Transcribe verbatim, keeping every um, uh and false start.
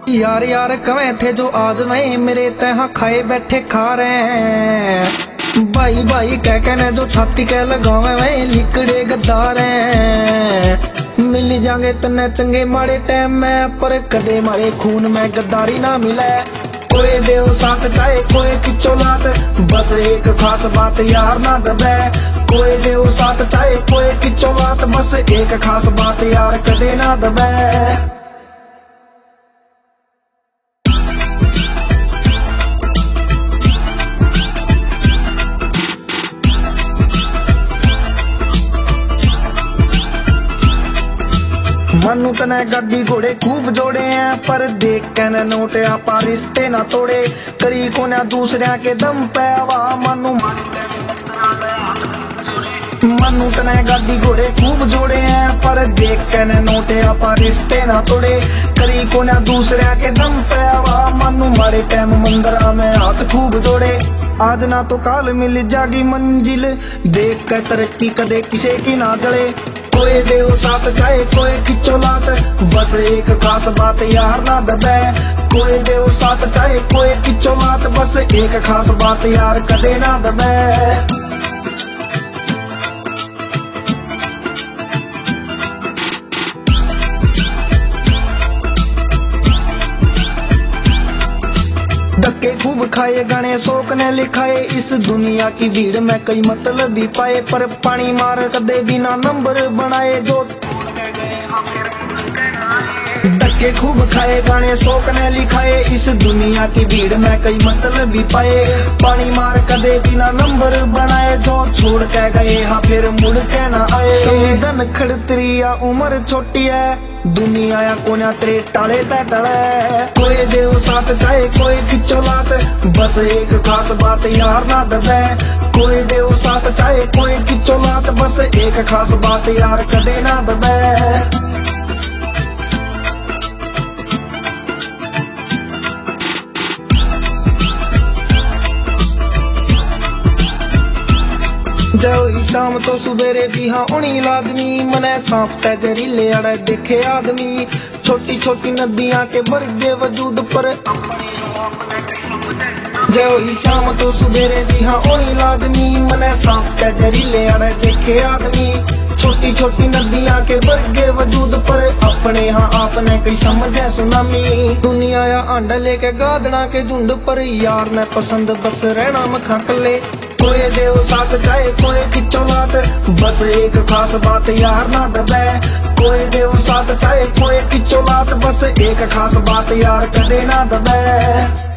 यार यार कवे थे जो आज वही मेरे तहा खाए बैठे खा रहे हैं। भाई भाई कह कहने जो छाती कह लगावे वही लिकड़े गद्दार हैं। मिल जाएंगे तन्ने चंगे माड़े टाइम में, पर कदे मारे खून में गद्दारी ना मिले। कोई देव साथ चाहे कोई किचो लात, बस एक खास बात यार ना दबे। कोई देव साथ चाहे कोई किचो लात, बस एक खास बात यार कदे ना दबे। मनु तने गाड़ी घोड़े खूब जोड़े हैं, पर देख के न नोट आपा रिश्ते ना तोड़े। करी कोने दूसरे के दम पे आवा मनु मनु तने गाड़ी घोड़े खूब जोड़े हैं, पर देख के न नोट आपा रिश्ते ना तोड़े। करी कोने दूसरे के दम पे आवा मनु मारे टाइम मंदिरा में हाथ खूब जोड़े। आज ना तो काल मिल जागी मंजिल, देख के तरक्की कदे किसे की ना जले। कोई देव साथ चाहे कोई किचो लात, बस एक खास बात यार ना दबे। कोई देव साथ चाहे कोई किचो लात, बस एक खास बात यार कदे ना दबे। धक्के खूब खाए गाने शोक ने लिखाए, इस दुनिया की भीड़ में कई मतलब भी पाए। पर पानी मार कदे बिना नंबर बनाए जो धक्के खूब खाए गाने शोक ने लिखाए, इस दुनिया की भीड़ में कई मतलब भी पाए। पानी मार कदे बिना नंबर बनाए जो छोड़ के गए हाँ फिर मुड़ के ना आए। संविधान खड़तरी या उम्र छोटी है, दुनिया या कोन्या तेरे टाले ते टले। कोई देव साथ चाहे कोई किचो लात, बस एक खास बात यार ना दबे। कोई देव साथ चाहे कोई किचो लात, बस एक खास बात यार कदे ना दबे। जो शाम तो सुबेरे भी हाँ उनी लाजमी, मने सांप ते जहरीले अड़े देखे आदमी। छोटी छोटी नदियां के बरगे वजूद पर जो शाम तो सुबेरे भी हाँ उनी लाजमी, मने सांप ते जहरीले अड़े देखे आदमी। छोटी छोटी नदियां के बरगे वजूद पर अपने हाँ आपने कई समझे सुनामी। दुनिया या अंडा लेके गादड़ा के झुंड पर, यार ने पसंद बस रहना मखले। कोई देव साथ चाहे कोई किचो लात, बस एक खास बात यार ना दबे। कोई देव साथ चाहे कोई किचो लात, बस एक खास बात यार कदे ना दबे।